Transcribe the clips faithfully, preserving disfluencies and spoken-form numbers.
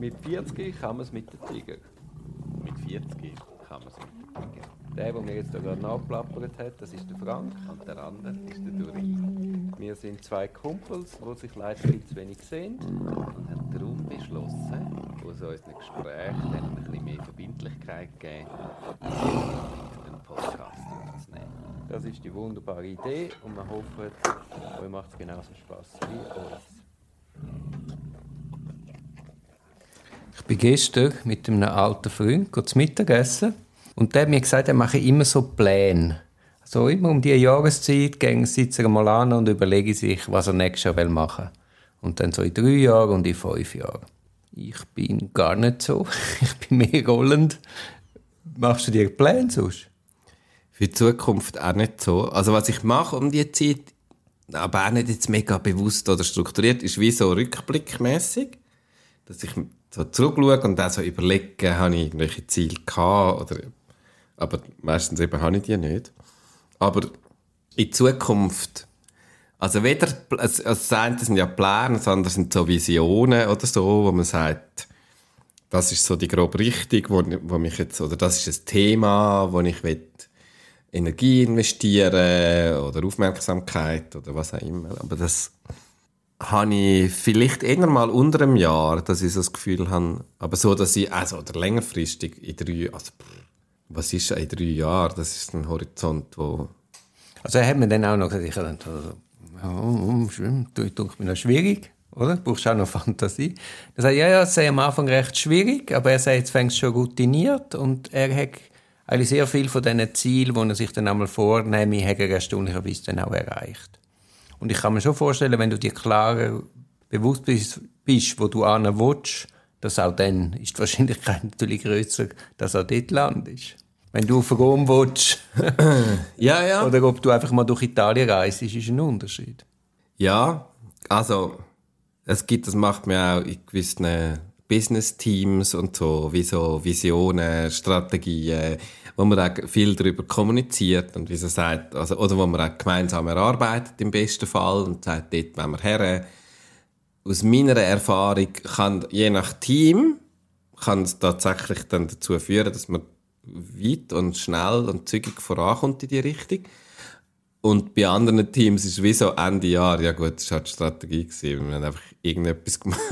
Mit vierzig kann man es mit dem Tiger. Mit vierzig kann man es mit dem Tiger. Der, der mir jetzt gerade nachplappert hat, das ist der Frank. Und der andere ist der Duri. Wir sind zwei Kumpels, die sich leider viel zu wenig sehen. Und haben darum beschlossen, aus unseren Gesprächen dann ein bisschen mehr Verbindlichkeit gegeben, einen Podcast aufzunehmen. Das ist die wunderbare Idee und wir hoffen, euch macht es genauso Spass wie uns. Ich bin gestern mit einem alten Freund zu Mittagessen und der hat mir gesagt, er mache immer so Pläne. So immer um diese Jahreszeit sitzt er mal an und überlege sich, was er nächstes Jahr machen will. Und dann so in drei Jahren und in fünf Jahren. Ich bin gar nicht so. Ich bin mehr rollend. Machst du dir Pläne sonst? Für die Zukunft auch nicht so. Also was ich mache um diese Zeit, aber auch nicht jetzt mega bewusst oder strukturiert, ist wie so rückblickmässig, dass ich so zurückschaue und auch so überlege, habe ich irgendwelche Ziele gehabt, oder, aber meistens eben habe ich die nicht. Aber in Zukunft, also weder, also das eine sind ja Pläne, das andere sind so Visionen oder so, wo man sagt, das ist so die grobe Richtung, wo, wo mich jetzt, oder das ist ein Thema, wo ich will Energie investieren oder Aufmerksamkeit oder was auch immer. Aber das habe ich vielleicht eher mal unter einem Jahr, dass ich so das Gefühl habe, aber so, dass ich, also, oder längerfristig in drei, also, was ist in drei Jahren? Das ist ein Horizont, wo... Also er hat mir dann auch noch gesagt, ich habe also, oh, schwimmen, tut mir noch schwierig, oder? Du brauchst auch noch Fantasie. Er sagt, ja, ja, es sei am Anfang recht schwierig, aber er sagt, jetzt fängst du schon routiniert und er hat eigentlich sehr viel von diesen Zielen, die er sich dann einmal vornehme, hat er erstaunlicherweise dann auch erreicht. Und ich kann mir schon vorstellen, wenn du dir klarer bewusst bist, bist wo du hin willst, dass auch dann ist die Wahrscheinlichkeit natürlich grösser, dass auch dort landest. Wenn du auf Rom willst, ja, ja. oder ob du einfach mal durch Italien reist, ist ein Unterschied. Ja, also es gibt, das macht man auch in gewissen Business-Teams und so, wie so Visionen, Strategien, wo man auch viel darüber kommuniziert und wie so sagt, also, oder wo man auch gemeinsam erarbeitet im besten Fall und sagt, dort wollen wir her. Aus meiner Erfahrung kann, je nach Team, kann es tatsächlich dann dazu führen, dass man weit und schnell und zügig vorankommt in die Richtung. Und bei anderen Teams ist es wie so Ende Jahr, ja gut, das war halt die Strategie gewesen, wir haben einfach irgendetwas gemacht.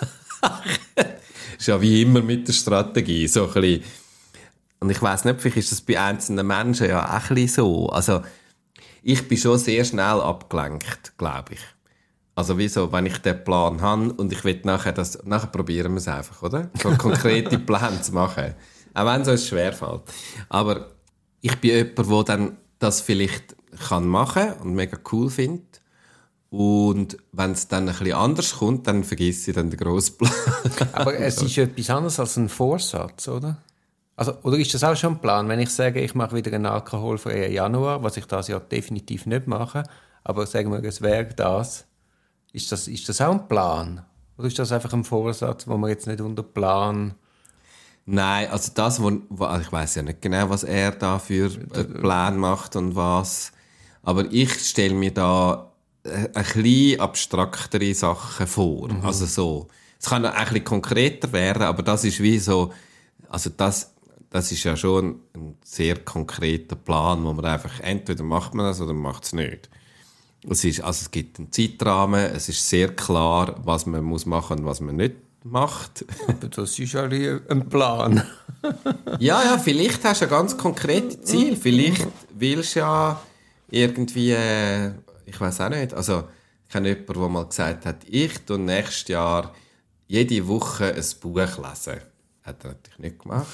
Ist ja wie immer mit der Strategie, so ein bisschen. Und ich weiss nicht, vielleicht ist das bei einzelnen Menschen ja auch ein bisschen so. Also, ich bin schon sehr schnell abgelenkt, glaube ich. Also, wieso, wenn ich den Plan habe und ich will nachher das, nachher probieren wir es einfach, oder? So konkrete Pläne zu machen. Auch wenn es uns schwerfällt. Aber ich bin jemand, der dann das vielleicht kann machen und mega cool findet. Und wenn es dann ein bisschen anders kommt, dann vergesse ich dann den grossen Plan. Aber es ist etwas anderes als ein Vorsatz, oder? Also, oder ist das auch schon ein Plan, wenn ich sage, ich mache wieder einen alkoholfreien Januar, was ich das Jahr definitiv nicht mache, aber sagen wir, es wäre das, ist das, ist das auch ein Plan? Oder ist das einfach ein Vorsatz, wo man jetzt nicht unter Plan... Nein, also das, wo, wo also ich weiss ja nicht genau, was er da für einen Plan macht und was, aber ich stelle mir da ein bisschen abstraktere Sachen vor. Mhm. Also so. Es kann auch ein bisschen konkreter werden, aber das ist wie so, also das, das ist ja schon ein sehr konkreter Plan, wo man einfach, entweder macht man das oder macht es nicht. Es ist, also es gibt einen Zeitrahmen, es ist sehr klar, was man muss machen und was man nicht macht. Aber das ist ja ein Plan. ja, ja, vielleicht hast du ein ganz konkretes Ziel. Vielleicht willst du ja irgendwie, äh, ich weiß auch nicht, also ich kenne jemanden, der mal gesagt hat, ich tue nächstes Jahr jede Woche ein Buch lesen. Hat er natürlich nicht gemacht.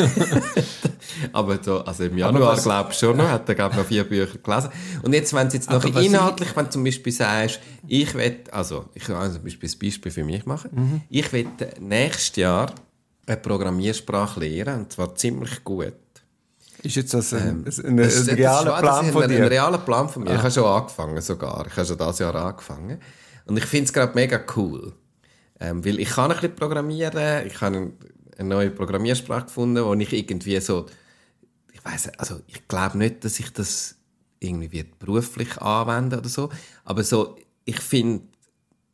Aber so, also im Januar, glaube ich schon noch, hat er, glaube ich, noch vier Bücher gelesen. Und jetzt, wenn du jetzt noch inhaltlich, ich... wenn du zum Beispiel sagst, ich will, also, ich kann zum Beispiel ein Beispiel für mich machen. Mhm. Ich will nächstes Jahr eine Programmiersprache lernen, und zwar ziemlich gut. Ist jetzt das ein, ähm, ein, ein, ein realer Plan von dir? Ein realer Plan von mir. Ah. Ich habe schon angefangen sogar. Ich habe schon dieses Jahr angefangen. Und ich finde es gerade mega cool. Ähm, weil ich kann ein bisschen programmieren, ich habe eine neue Programmiersprache gefunden, wo ich irgendwie so, ich weiss, also ich glaube nicht, dass ich das irgendwie wird beruflich anwenden oder so, aber so, ich finde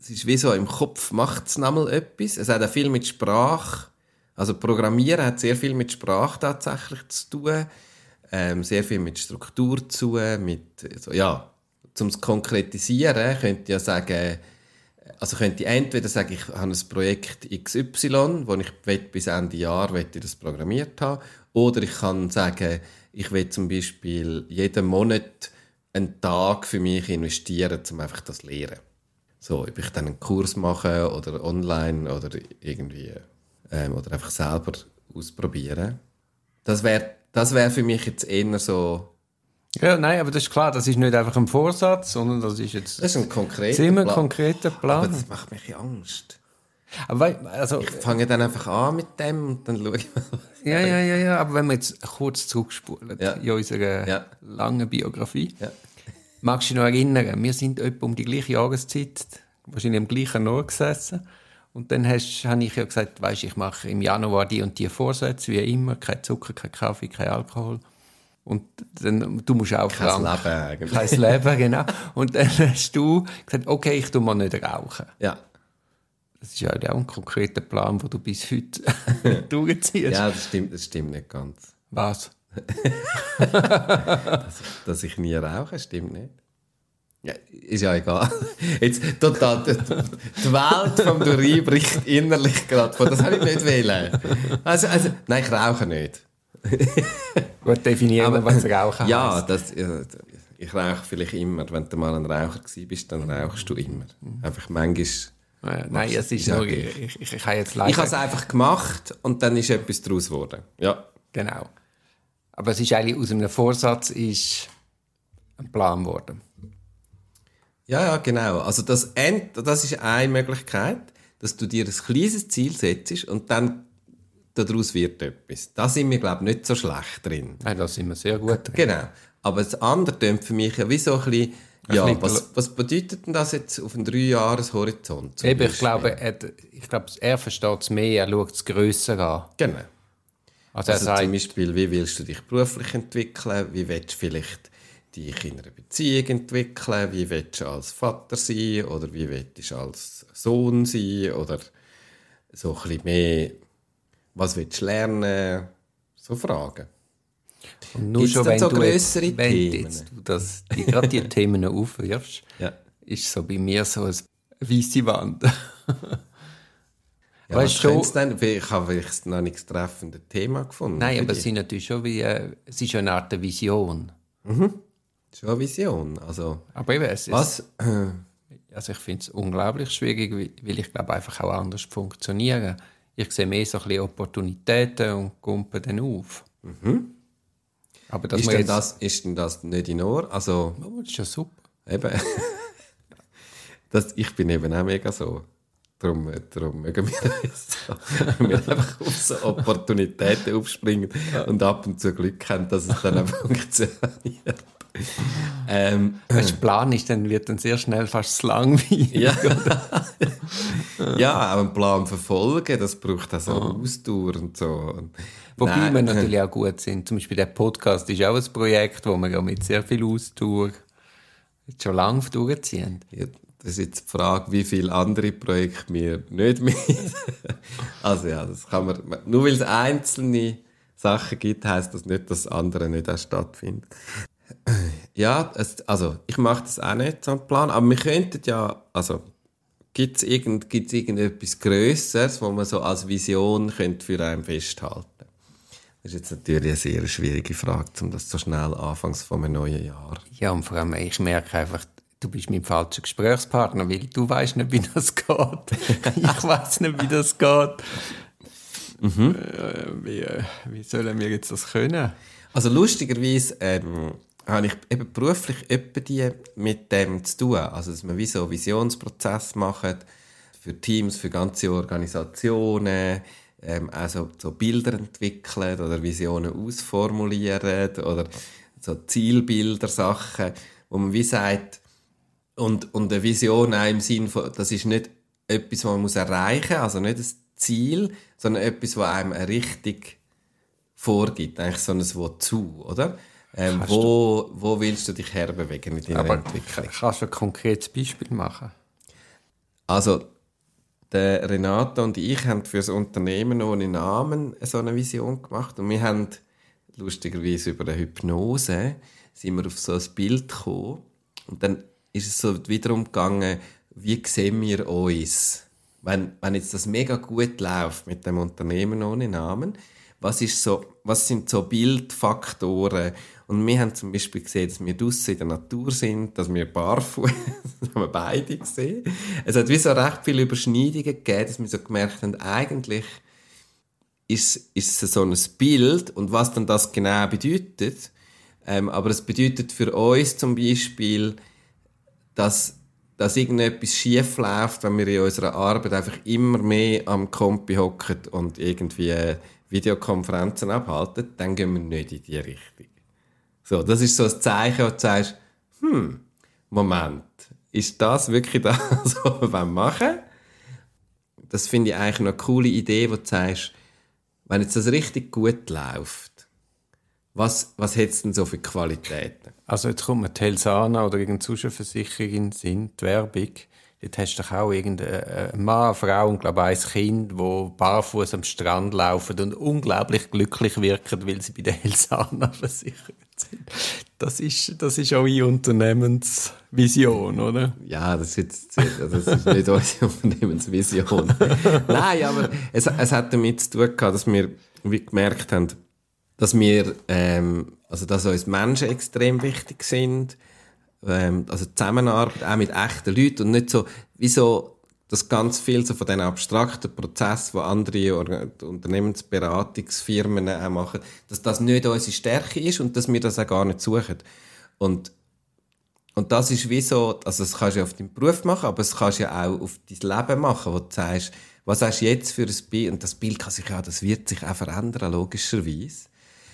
es ist wie so, im Kopf macht es nochmal etwas. Es hat auch viel mit Sprache, also Programmieren hat sehr viel mit Sprache tatsächlich zu tun, ähm, sehr viel mit Struktur zu tun, mit, also, ja, um es zu konkretisieren, könnte ich ja sagen, also könnte ich entweder sagen, ich habe ein Projekt X Y, wo ich bis Ende Jahr ich das programmiert haben, oder ich kann sagen, ich will zum Beispiel jeden Monat einen Tag für mich investieren, um einfach das zu lernen. So, ob ich dann einen Kurs mache oder online oder irgendwie ähm, oder einfach selber ausprobieren. Das wäre das wär für mich jetzt eher so. Ja, nein, aber das ist klar, das ist nicht einfach ein Vorsatz, sondern das ist jetzt das ist ein konkreter ziemlich Plan. konkreter Plan. Aber das macht mich Angst. Aber also, ich fange dann einfach an mit dem und dann schaue ich mal. Ja, ja, ja, ja, aber wenn wir jetzt kurz zurückspulen ja. in unserer ja. langen Biografie, ja. magst du dich noch erinnern, wir sind etwa um die gleiche Jahreszeit, wahrscheinlich am gleichen Ort gesessen, und dann hast, habe ich ja gesagt, weisst, ich mache im Januar die und die Vorsätze, wie immer, kein Zucker, kein Kaffee, kein Alkohol. Und dann, du musst auch kein krank. Leben eigentlich. Kein Leben, genau. Und dann hast du gesagt, okay, ich tue mal nicht rauchen. Ja. Das ist ja auch ein konkreter Plan, den du bis heute durchziehst. Ja, das stimmt, das stimmt nicht ganz. Was? dass, ich, dass ich nie rauche, stimmt nicht. Ja, ist ja egal. Jetzt total, die, die Welt vom Duri bricht innerlich gerade von. Das habe ich nicht wollen. Also, also, nein, ich rauche nicht. Gut definieren, Aber, was Rauchen ja, heisst. das, ja, ich rauche vielleicht immer. Wenn du mal ein Raucher gewesen bist, dann rauchst du immer. Einfach manchmal. Ja, nein, es ist ja, nur, okay. ich, ich, ich habe jetzt leider... Ich habe es einfach gemacht und dann ist etwas daraus geworden. Ja. Genau. Aber es ist eigentlich aus einem Vorsatz ist ein Plan geworden. Ja, ja, genau. Also das, End, das ist eine Möglichkeit, dass du dir ein kleines Ziel setzt und dann daraus wird etwas. Da sind wir, glaube ich, nicht so schlecht drin. Ja, da sind wir sehr gut drin. Genau. Aber das andere klingt für mich ja wie so ein bisschen, ja, was, was bedeutet denn das jetzt auf einen Drei-Jahres-Horizont? Eben, ich glaube, er, ich glaube, er versteht es mehr, er schaut es grösser an. Genau. Also, Also er sagt, zum Beispiel, wie willst du dich beruflich entwickeln? Wie willst du vielleicht dich in einer Beziehung entwickeln? Wie willst du als Vater sein? Oder wie willst du als Sohn sein? Oder so ein bisschen mehr, was willst du lernen? So Fragen. und nur Gibt's schon, dann wenn so du grössere jetzt, wenn Themen? jetzt du das, die, gerade die Themen aufwirfst, Ja. ist so bei mir so eine weisse Wand. Ja, weißt was du, denn? Ich habe vielleicht noch nichts treffendes Thema gefunden. nein, für aber dich. es sind natürlich schon wie, äh, es ist ja eine Art Vision. Mhm. Schon eine Vision. Also, Aber eben, es ist, was? also ich finde es unglaublich schwierig, weil- weil ich glaube einfach auch anders funktionieren. Ich sehe mehr so ein bisschen Opportunitäten und kumpe dann auf. Mhm. Aber dass Ist man denn, jetzt, das, ist denn das nicht in Ordnung? Also, oh, das ist ja super. eben. das, ich bin eben auch mega so. Darum, darum mögen wir so, wir einfach auf so Opportunitäten aufspringen und ab und zu Glück haben, dass es dann auch funktioniert. Ähm, Wenn der Plan ist, dann wird dann sehr schnell fast zu langweilig. ja. ja, auch einen Plan verfolgen, das braucht auch so Ausdauer und so. Wobei Nein. wir natürlich auch gut sind. Zum Beispiel der Podcast ist auch ein Projekt, wo wir ja mit sehr viel Ausdauer jetzt schon lange durchziehen. Ja, das ist jetzt die Frage, wie viele andere Projekte wir nicht mit. Also ja, das kann man. Nur weil es einzelne Sachen gibt, heisst das nicht, dass andere nicht auch stattfinden. Ja, es, also ich mache das auch nicht, so einen Plan, aber wir könnten ja, also gibt es irgend, gibt's irgendetwas Grösseres, wo man so als Vision könnte für einen festhalten? Das ist jetzt natürlich eine sehr schwierige Frage, um das so schnell anfangs von einem neuen Jahr. Ja, und vor allem, ich merke einfach, du bist mein falscher Gesprächspartner, weil du weißt nicht, wie das geht. Ich weiß nicht, wie das geht. Mhm. Äh, wie, wie sollen wir jetzt das können? Also lustigerweise ähm, habe ich eben beruflich etwa die mit dem zu tun. Also dass man wie so einen Visionsprozess macht für Teams, für ganze Organisationen, ähm, also so Bilder entwickelt oder Visionen ausformuliert oder so Zielbilder, Sachen, wo man wie sagt, und, und eine Vision auch im Sinn von, das ist nicht etwas, was man muss erreichen muss, also nicht ein Ziel, sondern etwas, was einem eine Richtung vorgibt, eigentlich so ein Wozu, oder? Ähm, wo, wo willst du dich herbewegen mit deiner Aber Entwicklung? kannst du ein konkretes Beispiel machen? Also, der Renato und ich haben für das Unternehmen ohne Namen so eine Vision gemacht und wir haben lustigerweise über eine Hypnose sind wir auf so ein Bild gekommen und dann ist es so wiederum gegangen, wie sehen wir uns, wenn, wenn jetzt das mega gut läuft mit dem Unternehmen ohne Namen, was, ist so, was sind so Bildfaktoren? Und wir haben zum Beispiel gesehen, dass wir draussen in der Natur sind, dass wir barfuß, das haben wir beide gesehen. Es hat wie so recht viele Überschneidungen gegeben, dass wir so gemerkt haben, eigentlich ist, ist es so ein Bild und was dann das genau bedeutet. Ähm, aber es bedeutet für uns zum Beispiel, dass dass irgendetwas schief läuft, wenn wir in unserer Arbeit einfach immer mehr am Kompi hocken und irgendwie Videokonferenzen abhalten, dann gehen wir nicht in die Richtung. So, das ist so ein Zeichen, wo du sagst, hm, Moment, ist das wirklich das, was wir machen wollen? Das finde ich eigentlich noch eine coole Idee, wo du sagst, wenn jetzt das richtig gut läuft, was, was hat es denn so für Qualitäten? Also jetzt kommt mir die Helsana oder irgendeine Versicherung in den Sinn, die Werbung. Dort hast du doch auch irgendeinen Mann, eine Frau und glaube ein Kind, die barfuß am Strand laufen und unglaublich glücklich wirken, weil sie bei der Helsana versichert sind. Das ist, das ist auch eine Unternehmensvision, oder? Ja, das ist, jetzt, also das ist nicht unsere Unternehmensvision. Nein, aber es, es hat damit zu tun gehabt, dass wir wie gemerkt haben, dass wir, ähm, also dass uns Menschen extrem wichtig sind, ähm, also Zusammenarbeit auch mit echten Leuten und nicht so, wie so, dass ganz viel so von diesen abstrakten Prozessen, die andere Or- Unternehmensberatungsfirmen auch machen, dass das nicht unsere Stärke ist und dass wir das auch gar nicht suchen. Und, und das ist wie so, also das kannst du ja auf deinen Beruf machen, aber das kannst du ja auch auf dein Leben machen, wo du sagst, was hast du jetzt für ein Bild? Und das Bild kann sich ja, das wird sich auch verändern, logischerweise.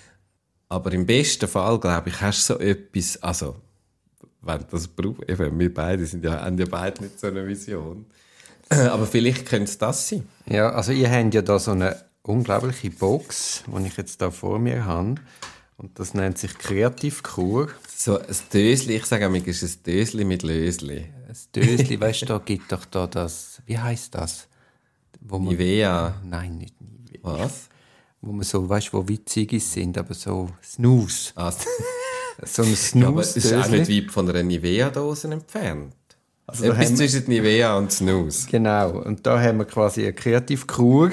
Aber im besten Fall, glaube ich, hast du so etwas, also, wenn das braucht, eben, wir beide sind ja, haben ja beide nicht so eine Vision. Aber vielleicht könnte es das sein. Ja, also ihr habt ja da so eine unglaubliche Box, die ich jetzt da vor mir habe. Und das nennt sich Kreativkur. So ein Dösli, ich sage immer, es ist ein Dösli mit Lösli. Ein Dösli, weißt du, da gibt doch da das, wie heisst das? Wo man, Nivea. Nein, nicht Nivea. Was? Wo man so, weißt du, wo Witzigis sind, aber so Snooze. Ah, So ein ja, aber es Snooze. ist auch nicht weit von einer Nivea-Dose entfernt. Also da Etwas haben wir- zwischen Nivea und Snooze. Genau, und da haben wir quasi eine Kreativkur,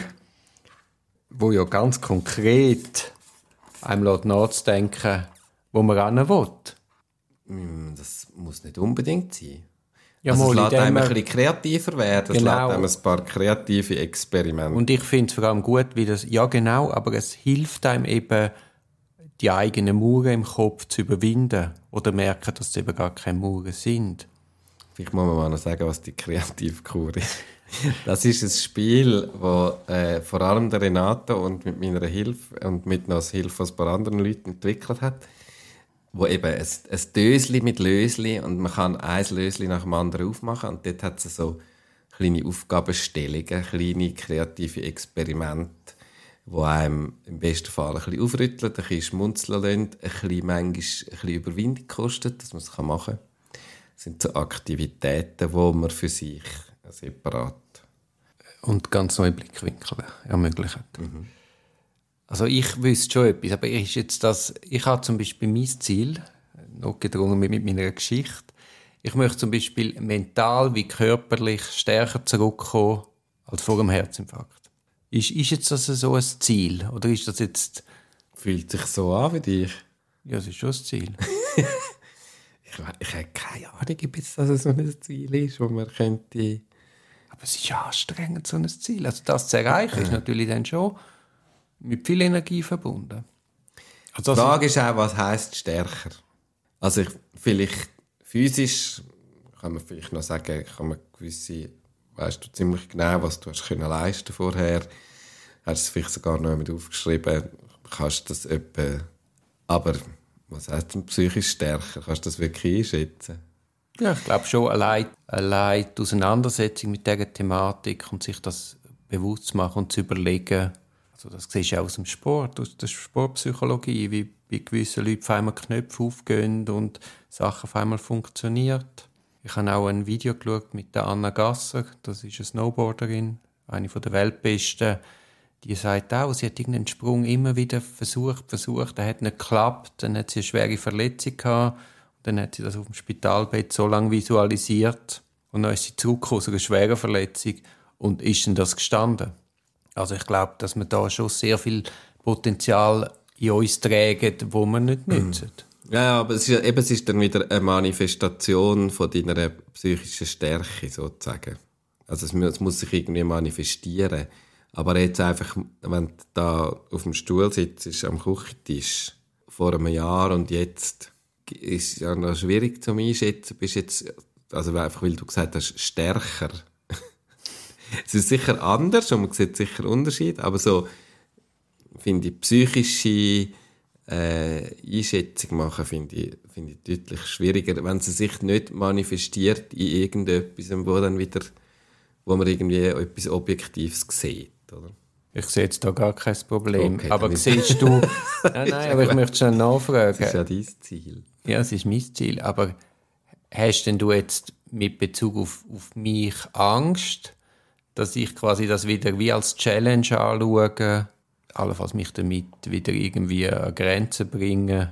wo ja ganz konkret einem lässt nachzudenken, wo man hin will. Hm, Das muss nicht unbedingt sein. Ja, also es mal, lässt indem einem man- ein bisschen kreativer werden, es Genau. lässt einem ein paar kreative Experimente. Und ich finde es vor allem gut, wie das, ja genau, aber es hilft einem eben, die eigenen Mauern im Kopf zu überwinden oder merken, dass es eben gar keine Mauern sind. Vielleicht muss man mal noch sagen, was die Kreativkur ist. Das ist ein Spiel, das äh, vor allem der Renato und mit meiner Hilfe und mit noch Hilfe von ein paar anderen Leuten entwickelt hat, wo eben ein, ein Dösli mit Lösli und man kann ein Lösli nach dem anderen aufmachen und dort hat es so kleine Aufgabenstellungen, kleine kreative Experimente, die einem im besten Fall ein bisschen aufrütteln, ein bisschen schmunzeln lassen, ein bisschen, manchmal ein bisschen Überwindung kostet, dass man es machen kann. Das sind so Aktivitäten, die man für sich separat. Und ganz neue Blickwinkel ermöglichen. Mhm. Also ich wüsste schon etwas, aber ist jetzt das, ich habe zum Beispiel mein Ziel, noch gedrungen mit, mit meiner Geschichte, ich möchte zum Beispiel mental wie körperlich stärker zurückkommen als vor dem Herzinfarkt. Ist, ist jetzt das so ein Ziel? Oder ist das jetzt... Fühlt sich so an wie dich? Ja, das ist schon ein Ziel. ich, ich habe keine Ahnung, ob das so ein Ziel ist, wo man könnte... Aber es ist ja anstrengend, so ein Ziel. Also das zu erreichen, ist natürlich dann schon mit viel Energie verbunden. Also die Frage ist auch, was heisst stärker? Also ich, vielleicht physisch kann man vielleicht noch sagen, kann man gewisse, weißt du ziemlich genau, was du hast können leisten vorher, hast es vielleicht sogar noch jemand aufgeschrieben, kannst das etwa, aber was heisst denn psychisch stärker? Kannst du das wirklich einschätzen? Ja, ich glaube schon, allein, allein die Auseinandersetzung mit dieser Thematik und sich das bewusst zu machen und zu überlegen, also das siehst du auch aus dem Sport, aus der Sportpsychologie, wie bei gewissen Leuten auf einmal Knöpfe aufgehen und Sachen auf einmal funktionieren. Ich habe auch ein Video geschaut mit der Anna Gasser, das ist eine Snowboarderin, eine der weltbesten. Die sagt auch, sie hat irgendeinen Sprung immer wieder versucht, versucht, der hat nicht geklappt, dann hat sie eine schwere Verletzung gehabt, und dann hat sie das auf dem Spitalbett so lange visualisiert und dann ist sie zurückgekommen aus einer schweren Verletzung und ist dann das gestanden. Also ich glaube, dass wir da schon sehr viel Potenzial in uns tragen, das wir nicht nutzen. Ja, aber es ist, eben, es ist dann wieder eine Manifestation von deiner psychischen Stärke, sozusagen. Also es, es muss sich irgendwie manifestieren. Aber jetzt einfach, wenn du da auf dem Stuhl sitzt, am Küchentisch, vor einem Jahr und jetzt, ist es ja noch schwierig zu einschätzen, bist jetzt, also einfach weil du gesagt hast, stärker. Es ist sicher anders und man sieht sicher Unterschied, aber so, finde ich, psychische äh, Einschätzung machen, finde ich, finde ich deutlich schwieriger, wenn sie sich nicht manifestiert in irgendetwas, wo dann wieder, wo man irgendwie etwas Objektives sieht, oder? Ich sehe jetzt da gar kein Problem. Okay, aber siehst du... nein, nein, aber ich möchte schon nachfragen. Das ist ja dein Ziel. Ja, es ist mein Ziel. Aber hast denn du jetzt mit Bezug auf, auf mich Angst, dass ich quasi das wieder wie als Challenge anschaue, allenfalls mich damit wieder irgendwie an Grenzen bringen?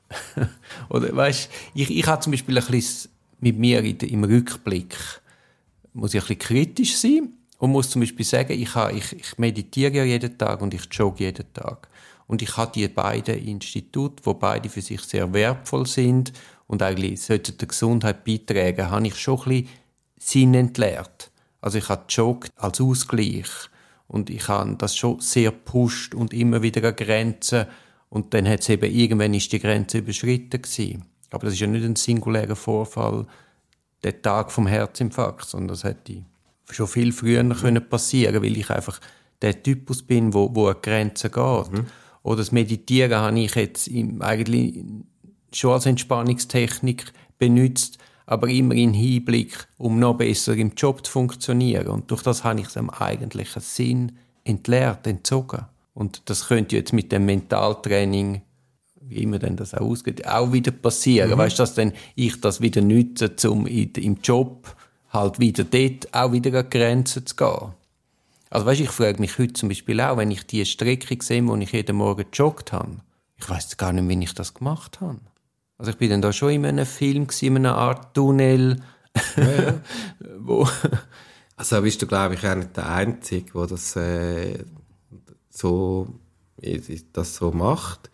Oder weißt, ich, ich habe zum Beispiel ein bisschen mit mir in, im Rückblick, muss ich ein bisschen kritisch sein. Und muss zum Beispiel sagen, ich, habe, ich, ich meditiere ja jeden Tag und ich jogge jeden Tag. Und ich habe die beiden Institute, die beide für sich sehr wertvoll sind und eigentlich sollten der Gesundheit beitragen, habe ich schon ein bisschen Sinn entleert. Also ich habe gejoggt als Ausgleich und ich habe das schon sehr gepusht und immer wieder an Grenzen. Und dann hat es eben, irgendwann ist die Grenze überschritten gewesen. Aber das ist ja nicht ein singulärer Vorfall, der Tag vom Herzinfarkt, sondern das hätte schon viel früher können passieren, weil ich einfach der Typus bin, wo, wo an Grenzen geht. Mhm. Oder das Meditieren habe ich jetzt im, eigentlich schon als Entspannungstechnik benutzt, aber immer in Hinblick, um noch besser im Job zu funktionieren. Und durch das habe ich es am eigentlichen Sinn entleert, entzogen. Und das könnte jetzt mit dem Mentaltraining, wie immer denn das auch ausgeht, auch wieder passieren. Mhm. Weißt du, dass dann ich das wieder nutze, um im Job halt wieder dort auch wieder an Grenzen zu gehen. Also weißt, ich frage mich heute zum Beispiel auch, wenn ich die Strecke sehe, wo ich jeden Morgen gejoggt habe, ich weiss gar nicht, wie ich das gemacht habe. Also ich bin dann da schon in einem Film, in einer Art Tunnel. Ja, ja. wo also bist du, glaube ich, auch nicht der Einzige, der das, äh, so, das so macht.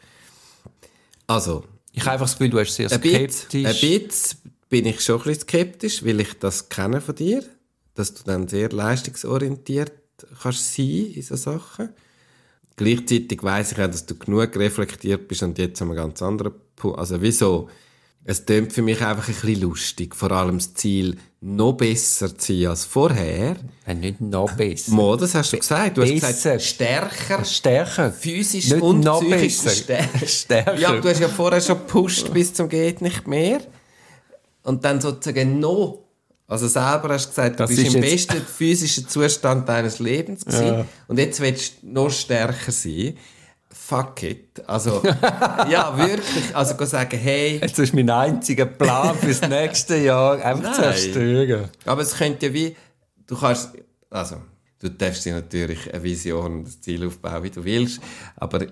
Also, ich habe einfach das Gefühl, du bist sehr skeptisch. Ein bisschen bin ich schon ein bisschen skeptisch, weil ich das kenne von dir, dass du dann sehr leistungsorientiert kannst sein in solchen Sachen. Gleichzeitig weiss ich auch, dass du genug reflektiert bist und jetzt an einem ganz anderen Punkt. Also wieso? Es klingt für mich einfach ein bisschen lustig. Vor allem das Ziel, noch besser zu sein als vorher. Ja, nicht noch besser. Mo, das hast du gesagt. Du besser. hast gesagt, stärker. Stärker. Physisch nicht und noch psychisch besser. Stärker. Ja, du hast ja vorher schon gepusht bis zum geht nicht mehr. Und dann sozusagen noch. Also selber hast du gesagt, du das bist im jetzt besten physischen Zustand deines Lebens gewesen. Ja. Und jetzt willst du noch stärker sein. Fuck it. Also, ja, wirklich. Also, go sagen, hey. Jetzt ist mein einziger Plan fürs nächste Jahr einfach zerstören. Aber es könnte ja wie, du kannst, also, du darfst dir natürlich eine Vision und ein Ziel aufbauen, wie du willst. Aber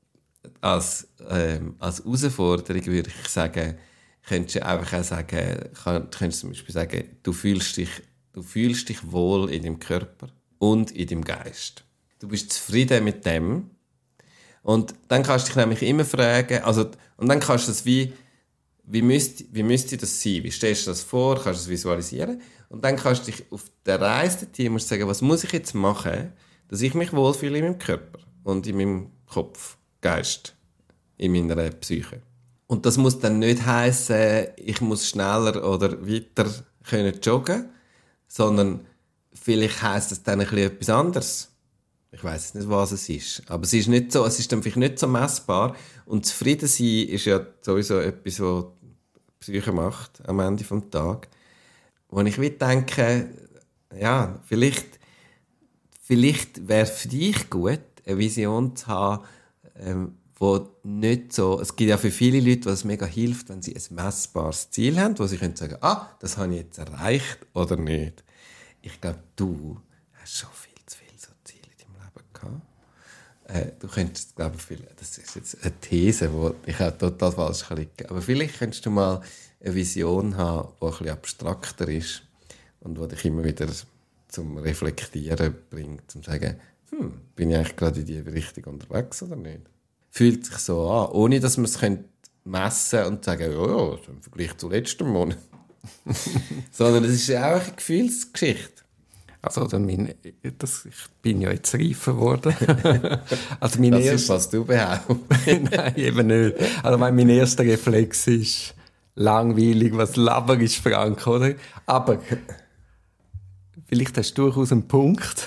als, ähm, als Herausforderung würde ich sagen, könntest du einfach auch sagen, könntest du zum Beispiel sagen, du fühlst dich, du fühlst dich wohl in deinem Körper und in deinem Geist. Du bist zufrieden mit dem. Und dann kannst du dich nämlich immer fragen, also, und dann kannst du das wie, wie müsste, wie müsste das sein? Wie stellst du das vor? Kannst du das visualisieren? Und dann kannst du dich auf der Reise dorthin musst sagen, was muss ich jetzt machen, dass ich mich wohlfühle in meinem Körper und in meinem Kopf, Geist, in meiner Psyche. Und das muss dann nicht heissen, ich muss schneller oder weiter können joggen, sondern vielleicht heisst es dann ein bisschen etwas anderes. Ich weiss nicht, was es ist. Aber es ist nicht so, es ist dann vielleicht nicht so messbar. Und zufrieden sein ist ja sowieso etwas, was die Psyche macht am Ende des Tages. Wo ich wieder denke, ja, vielleicht, vielleicht wäre es für dich gut, eine Vision zu haben, ähm, wo nicht so, es gibt ja für viele Leute, was mega hilft, wenn sie ein messbares Ziel haben, wo sie können sagen, ah, das habe ich jetzt erreicht oder nicht. Ich glaube, du hast schon viel zu viele so Ziele in deinem Leben gehabt. Äh, du könntest, glaube ich, viel, das ist jetzt eine These, die ich auch total falsch liegen kann, aber vielleicht könntest du mal eine Vision haben, die ein bisschen abstrakter ist und die dich immer wieder zum Reflektieren bringt, zum sagen, hm, bin ich eigentlich gerade in diese Richtung unterwegs oder nicht? Fühlt sich so an, ohne dass man es messen könnte und sagen, ja, ja, im Vergleich zu letztem Monat. Sondern es ist ja auch eine Gefühlsgeschichte. Also, mein, das, ich bin ja jetzt reifer geworden. Also mein das erst... ist, was du behauptest. Nein, eben nicht. Also mein erster Reflex ist langweilig, was Laber ist, Frank, oder? Aber vielleicht hast du durchaus einen Punkt.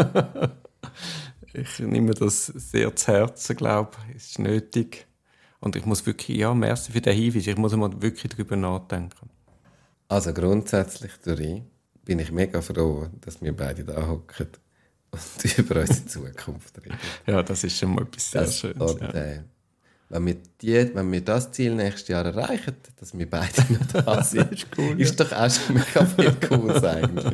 Ich nehme das sehr zu Herzen, glaube ich. Es ist nötig. Und ich muss wirklich, ja, merci für den Hinweis. Ich muss mal wirklich darüber nachdenken. Also grundsätzlich, Dori, bin ich mega froh, dass wir beide da hocken und über unsere Zukunft reden. Ja, das ist schon mal etwas sehr das, Schönes. Und, äh, wenn, wir die, wenn wir das Ziel nächstes Jahr erreichen, dass wir beide noch da sind, ist, cool, ist ja. Doch auch schon mega viel Cooles eigentlich.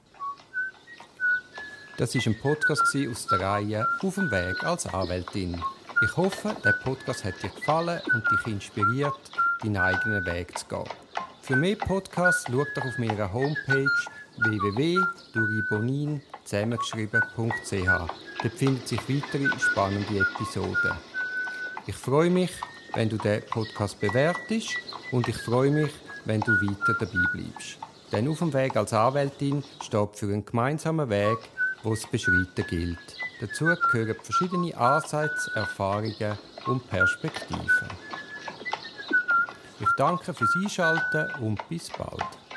Das war ein Podcast aus der Reihe «Auf dem Weg als Anwältin». Ich hoffe, der Podcast hat dir gefallen und dich inspiriert, deinen eigenen Weg zu gehen. Für mehr Podcasts schau doch auf meiner Homepage w w w punkt duribonin zusammengeschrieben punkt c h. Dort finden sich weitere spannende Episoden. Ich freue mich, wenn du den Podcast bewertest und ich freue mich, wenn du weiter dabei bleibst. Denn «Auf dem Weg als Anwältin» steht für einen gemeinsamen Weg, wo es beschreiten gilt. Dazu gehören verschiedene Ansätze, Erfahrungen und Perspektiven. Ich danke fürs Einschalten und bis bald.